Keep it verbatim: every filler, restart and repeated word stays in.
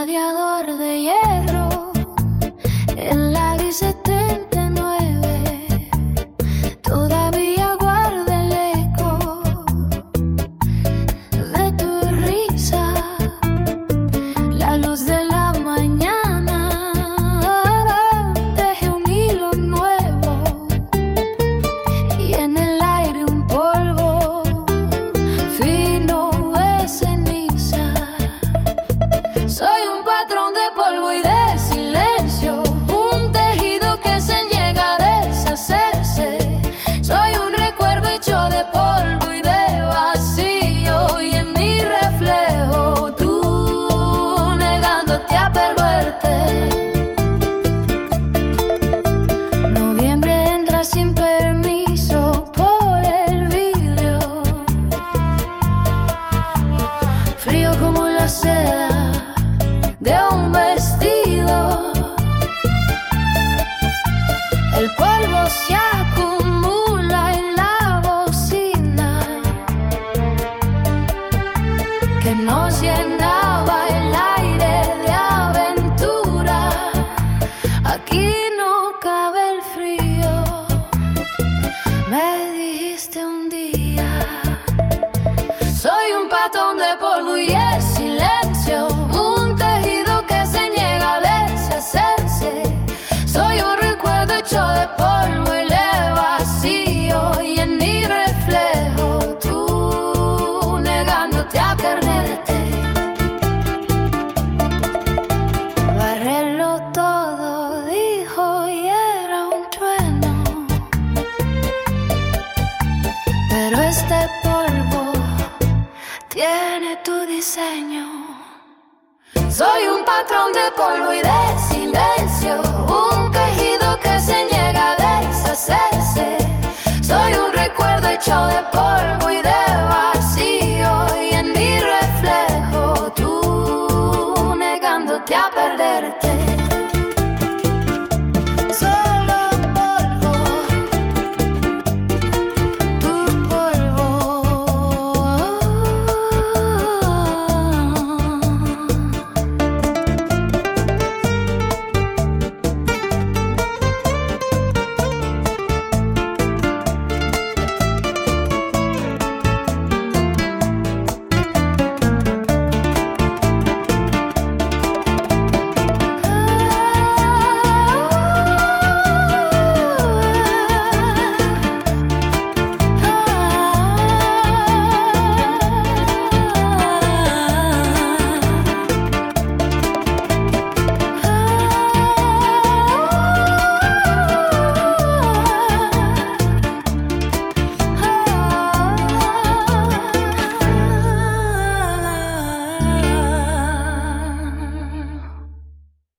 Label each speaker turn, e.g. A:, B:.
A: radiador de hierro en la gris setenta y nueve. Todavía guarda el eco de tu risa, la luz de la mañana teje un hilo nuevo y en el aire un polvo fino de ceniza. Soy un patrón de polvo y de silencio, un tejido que se niega a deshacerse. Soy un recuerdo hecho de polvo y de vacío, y en mi reflejo tú negándote a perderte. Noviembre entra sin permiso por el vidrio, frío como la seda de un vestido. El polvo se acumula en la bocina que nos llenaba el aire de aventura. Aquí no cabe el frío, me dijiste un día. Soy un patrón de polvo y es silencio, un tejido que se niega a deshacerse. Soy un recuerdo hecho de polvo y de vacío, y en mi reflejo tú negándote a perderte. Barrerlo todo, dijo, y era un trueno, pero este polvo tiene tu diseño. Soy un patrón de polvo y de silencio, un tejido que se niega a deshacerse. Soy un recuerdo hecho de polvo y de vacío, y en mi reflejo tú negándote a perderte.